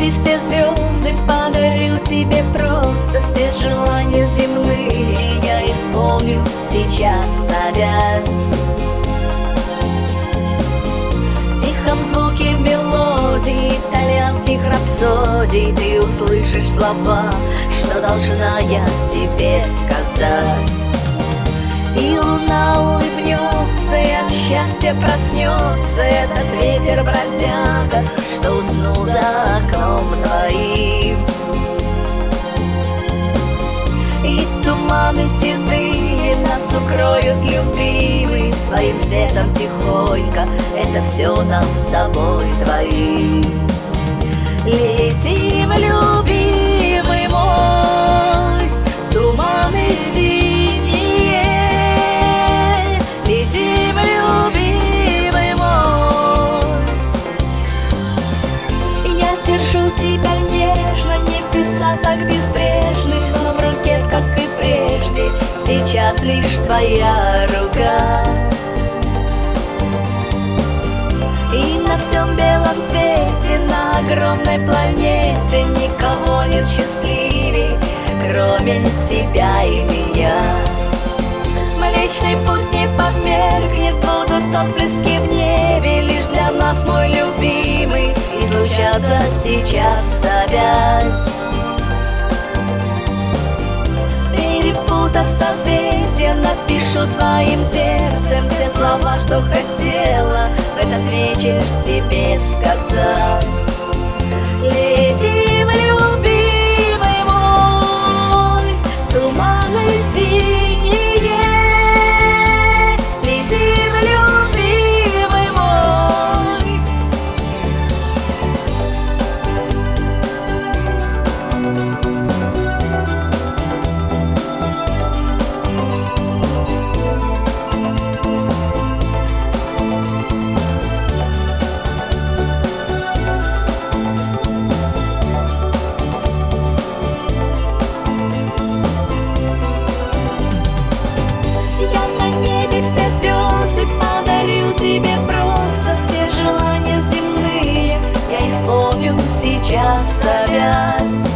небе все звезды, подарю тебе просто все желания земные. Я исполню сейчас опять. В тихом звуке мелодии, итальянских рапсодий ты услышишь слова, что должна я тебе сказать. И луна улыбнется, и от счастья проснется этот ветер-бродяга, что уснул за окном твоим. И туманы седые нас укроют, любимый, своим светом тихонько. Это все нам с тобой двоим. Летим, любимый мой, туманы синие. Летим, любимый мой. Я держу тебя нежно, небеса так безбрежны, но в руке, как и прежде, сейчас лишь твоя рука. И на всем белом свете, на огромной планете никого нет счастливей, кроме тебя и меня. Млечный путь не померкнет, будут отблески в небе, лишь для нас, мой любимый, излучаться сейчас опять. Перепутав созвездия, напишу своим сердцем все слова, что хотела в этот вечер тебе сказать. Летим, любимый мой, туманы синие. Летим, любимый мой. Сейчас опять.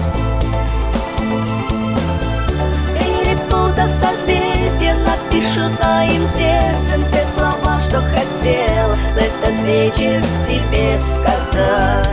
Перепутав созвездия, напишу своим сердцем все слова, что хотела в этот вечер тебе сказать.